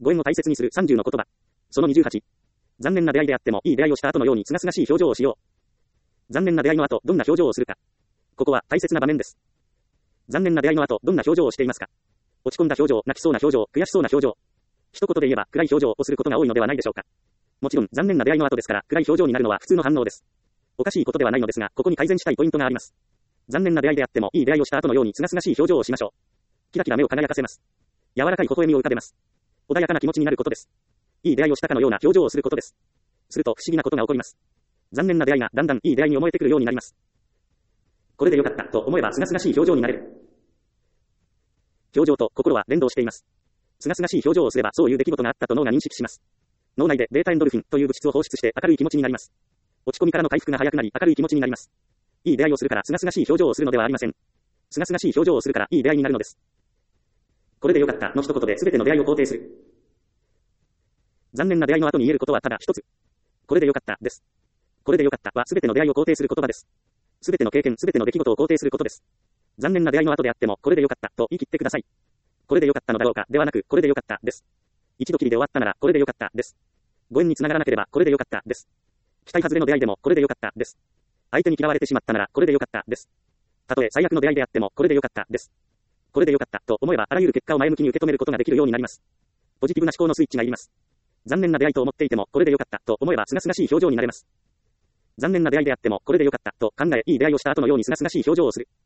ご縁を大切にする30の言葉。その28。残念な出会いであってもいい出会いをした後のように清々しい表情をしよう。残念な出会いの後、どんな表情をするか。ここは大切な場面です。残念な出会いの後、どんな表情をしていますか。落ち込んだ表情、泣きそうな表情、悔しそうな表情。一言で言えば暗い表情をすることが多いのではないでしょうか。もちろん残念な出会いの後ですから暗い表情になるのは普通の反応です。おかしいことではないのですが、ここに改善したいポイントがあります。残念な出会いであってもいい出会いをした後のように清々しい表情をしましょう。キラキラ目を輝かせます。柔らかい微笑みを浮かべます。穏やかな気持ちになることです。いい出会いをしたかのような表情をすることです。すると不思議なことが起こります。残念な出会いがだんだんいい出会いに思えてくるようになります。これでよかったと思えば清々しい表情になれる。表情と心は連動しています。清々しい表情をすればそういう出来事があったと脳が認識します。脳内でベータエンドルフィンという物質を放出して明るい気持ちになります。落ち込みからの回復が早くなり明るい気持ちになります。いい出会いをするから清々しい表情をするのではありません。清々しい表情をするからいい出会いになるのです。これでよかったの一言で全ての出会いを肯定する。残念な出会いの後に言えることはただ一つ。これでよかったです。これでよかったは全ての出会いを肯定する言葉です。全ての経験、全ての出来事を肯定することです。残念な出会いの後であってもこれでよかったと言い切ってください。これでよかったのだろうかではなくこれでよかったです。一度きりで終わったならこれでよかったです。ご縁につながらなければこれでよかったです。期待外れの出会いでもこれでよかったです。相手に嫌われてしまったならこれでよかったです。たとえ最悪の出会いであってもこれでよかったです。これでよかったと思えばあらゆる結果を前向きに受け止めることができるようになります。ポジティブな思考のスイッチがいります。残念な出会いと思っていてもこれでよかったと思えば清々しい表情になれます。残念な出会いであってもこれでよかったと考えいい出会いをした後のように清々しい表情をする。